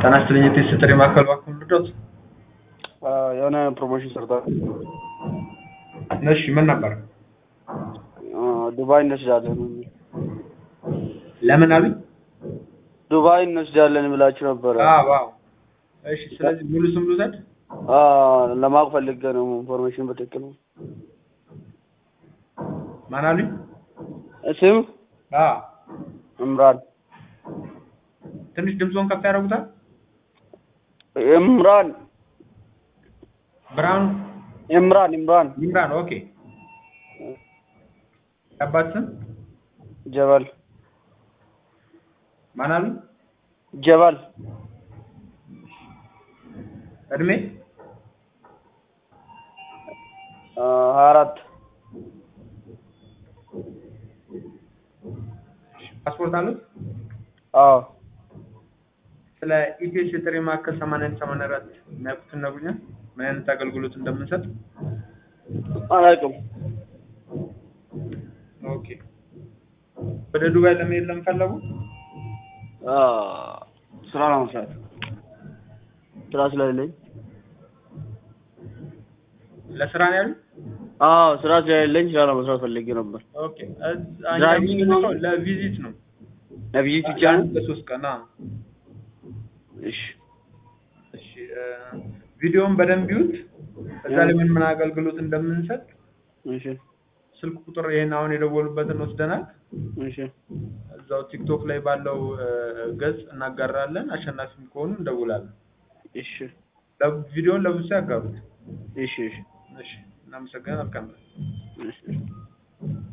ጤና ይስጥልኝ የቴስት ማዕከል ባክዎን ልርዳዎት? የሆነ ፕሮሞሽን ሰርቷል። እሺ ምን ነበር? ዱባይ እንወስዳለን። ለምን አሉኝ? ዱባይ እንወስዳለን ብላችሁ ነበር። ዋው እሺ ስለዚህ ሙሉ ስም ልውሰድ? ለማወቅ ፈልጌ ነው ኢንፎርሜሽን በትክክል ነው። ማን አሉኝ? ስም እምራን። ትንሽ ድምጾን ከፍ ያደርጉታል? እምራን ብራውን ኢምራን ኦኬ። አባት ስም? ጀበል። ማን አሉኝ? ጀበል። እድሜ? 24 ፓስፖርት አሉት? አዎ። ስለ ኢቲኤስ የጥሪ ማዕከል 8084 የሚያውቁትን ነግሩኛል? ምን አይነት አገልግሎት እንደምንሰጥ? አላውቅም። ኦኬ። ወደ ዱባይ ለመሄድ ለምፈለጉ? ስራ ለመስራት ስራ ስለሌለኝ። ለስራ ነው ያሉት? ስራ ስለሌለኝ ስራ ለመስራት ፈልጌ ነበር። ኦኬ። ድራይቪንግ ነው ለቪዚት ነው? ለቪዚት ብቻ ነው? ለሶስት ቀን እሺ ቪዲዮውን በደንብ ይዩት። እዛ ላይ ምን አገልግሎት እንደምንሰጥ እሺ ስልክ ቁጥር ይሄን አሁን የደወሉበትን ወስደናል። እሺ እዛው ቲክቶክ ላይ ባለው ገጽ እናጋራለን። አሸናፊም ከሆኑ እንደውላለን። እሺ ቪዲዮውን ለብቻ ያጋሩት። እሺ እናመሰግናለን። መልካም እሺ